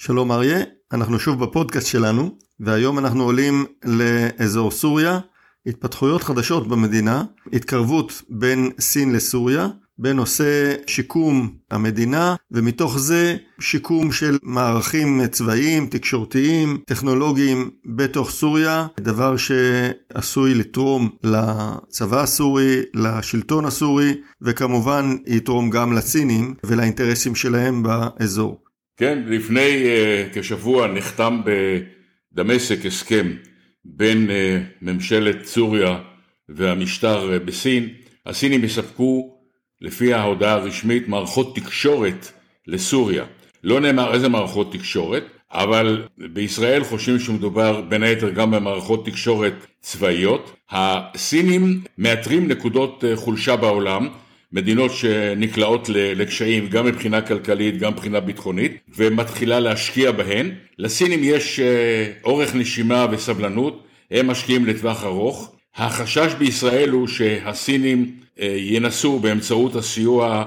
שלום אריה, אנחנו שוב בפודקאסט שלנו, והיום אנחנו עולים לאזור סוריה, התפתחויות חדשות במדינה, התקרבות בין סין לסוריה, בנושא שיקום המדינה, ומתוך זה שיקום של מערכים צבאיים, תקשורתיים, טכנולוגיים בתוך סוריה, דבר שעשוי לתרום לצבא הסורי, לשלטון הסורי, וכמובן יתרום גם לסינים ולאינטרסים שלהם באזור. כן, לפני כשבוע נחתם בדמשק הסכם בין ממשלת סוריה והמשטר בסין. הסינים יספקו לפי ההודעה הרשמית מערכות תקשורת לסוריה. לא נאמר איזה מערכות תקשורת, אבל בישראל חושבים שמדובר בין היתר גם במערכות תקשורת צבאיות. הסינים מאתרים נקודות חולשה בעולם, מדינות שנקלעות לקשיים גם מבחינה כלכלית, גם מבחינה ביטחונית, ומתחילה להשקיע בהן. לסינים יש אורך נשימה וסבלנות, הם משקיעים לטווח ארוך. החשש בישראל הוא שהסינים ינסו באמצעות הסיוע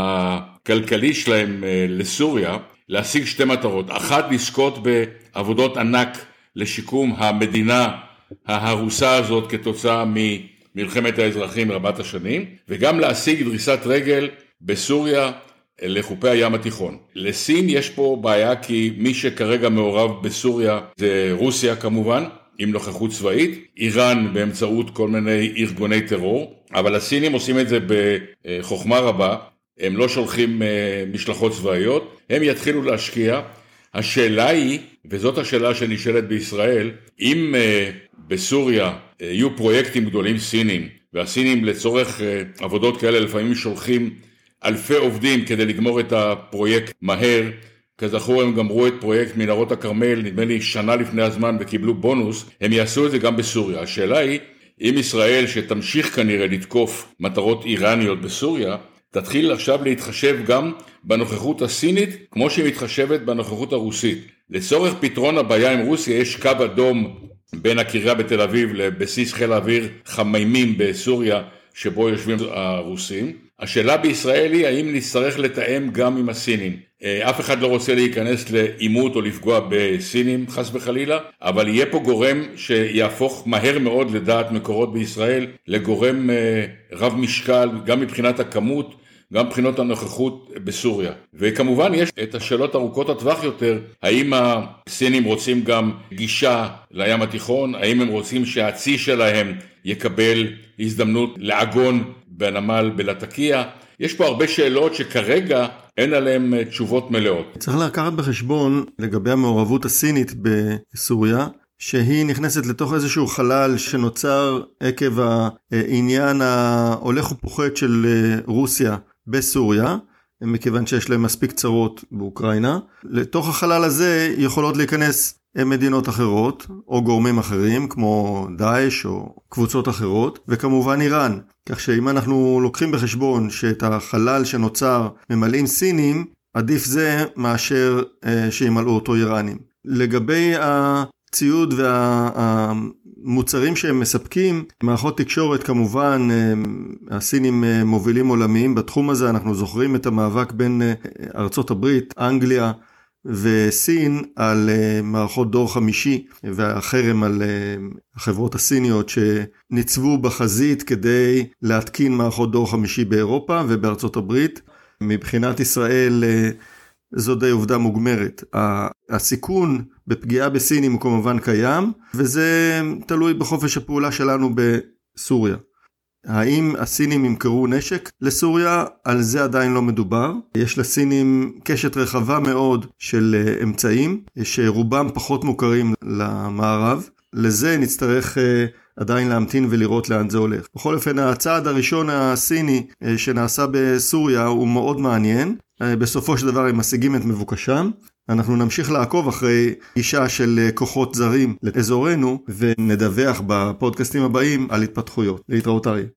הכלכלי שלהם לסוריה, להשיג שתי מטרות. אחת, לזכות בעבודות ענק לשיקום המדינה ההרוסה הזאת כתוצאה מלחמת האזרחים רבת השנים, וגם להשיג דריסת רגל בסוריה לחופי הים התיכון. לסין יש פה בעיה, כי מי שכרגע מעורב בסוריה זה רוסיה כמובן, עם נוכחות צבאית, איראן באמצעות כל מיני ארגוני טרור, אבל הסינים עושים את זה בחוכמה רבה, הם לא שולחים משלחות צבאיות, הם יתחילו להשקיע. השאלה היא, וזאת השאלה שנשאלת בישראל, אם בסוריה יהיו פרויקטים גדולים סינים, והסינים לצורך עבודות כאלה לפעמים שולחים אלפי עובדים כדי לגמור את הפרויקט מהר, כזכור הם גמרו את פרויקט מנהרות הכרמל, נדמה לי שנה לפני הזמן וקיבלו בונוס, הם יעשו את זה גם בסוריה. השאלה היא, אם ישראל שתמשיך כנראה לתקוף מטרות איראניות בסוריה, תתחיל עכשיו להתחשב גם בנוכחות הסינית, כמו שהיא מתחשבת בנוכחות הרוסית. לצורך פתרון הבעיה עם רוסיה יש קו אדום בין הקריה בתל אביב לבסיס חיל האוויר חמימים בסוריה, שבו יושבים הרוסים. השאלה בישראל היא, האם נצטרך לתאם גם עם הסינים? אף אחד לא רוצה להיכנס לעימות או לפגוע בסינים חס וחלילה, אבל יהיה פה גורם שיהפוך מהר מאוד לדעת מקורות בישראל, לגורם רב משקל, גם מבחינת הכמות, גם מבחינות הנוכחות בסוריה. וכמובן יש את השאלות ארוכות הטווח יותר, האם הסינים רוצים גם גישה לים התיכון, האם הם רוצים שהצי שלהם יקבל הזדמנות לעגון בנמל בלטקיה. יש פה הרבה שאלות שכרגע אין עליהן תשובות מלאות. צריך לקחת בחשבון לגבי המעורבות הסינית בסוריה, שהיא נכנסת לתוך איזשהו חלל שנוצר עקב העניין ההולך ופוחת של רוסיה בסוריה, מכיוון שיש להם מספיק צרות באוקראינה. לתוך החלל הזה יכולות להיכנס מדינות אחרות או גורמים אחרים כמו דאעש או קבוצות אחרות, וכמובן איראן. כך שאם אנחנו לוקחים בחשבון שאת החלל שנוצר ממלאים סינים, עדיף זה מאשר שימלאו אותו איראנים. לגבי הציוד והמוצרים שהם מספקים, מערכות תקשורת כמובן, הסינים מובילים עולמיים בתחום הזה. אנחנו זוכרים את המאבק בין ארצות הברית, אנגליה וסין על מערכות דור חמישי, והחרם על החברות הסיניות שניצבו בחזית כדי להתקין מערכות דור חמישי באירופה ובארצות הברית. מבחינת ישראל זו די עובדה מוגמרת. הסיכון בפגיעה בסינים הוא כמובן קיים, וזה תלוי בחופש הפעולה שלנו בסוריה. האם הסינים ימכרו נשק לסוריה? על זה עדיין לא מדובר. יש לסינים קשת רחבה מאוד של אמצעים, שרובם פחות מוכרים למערב. לזה נצטרך עדיין להמתין ולראות לאן זה הולך. בכל אופן, הצעד הראשון הסיני שנעשה בסוריה הוא מאוד מעניין. בסופו של דבר הם משיגים את מבוקשם. אנחנו נמשיך לעקוב אחרי גישה של כוחות זרים לאזורנו, ונדווח בפודקאסטים הבאים על התפתחויות. להתראות אריה.